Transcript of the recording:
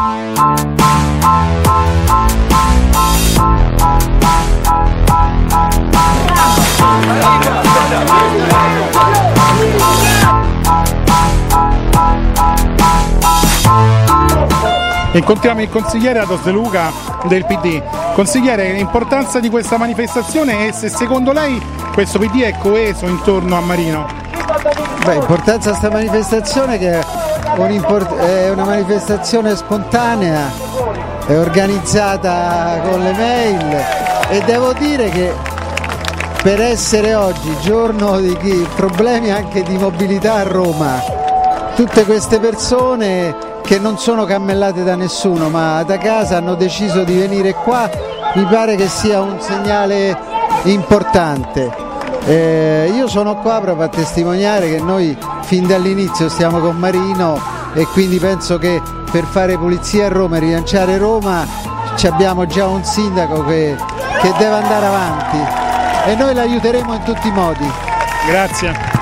Incontriamo il consigliere Ados De Luca del PD. Consigliere, l'importanza di questa manifestazione e se secondo lei questo PD è coeso intorno a Marino? L'importanza di questa manifestazione che è una manifestazione spontanea, è organizzata con le mail e devo dire che per essere oggi giorno di problemi anche di mobilità a Roma, tutte queste persone che non sono cammellate da nessuno ma da casa hanno deciso di venire qua, mi pare che sia un segnale importante. Io sono qua proprio a testimoniare che noi fin dall'inizio stiamo con Marino e quindi penso che per fare pulizia a Roma e rilanciare Roma abbiamo già un sindaco che deve andare avanti e noi l'aiuteremo in tutti i modi. Grazie.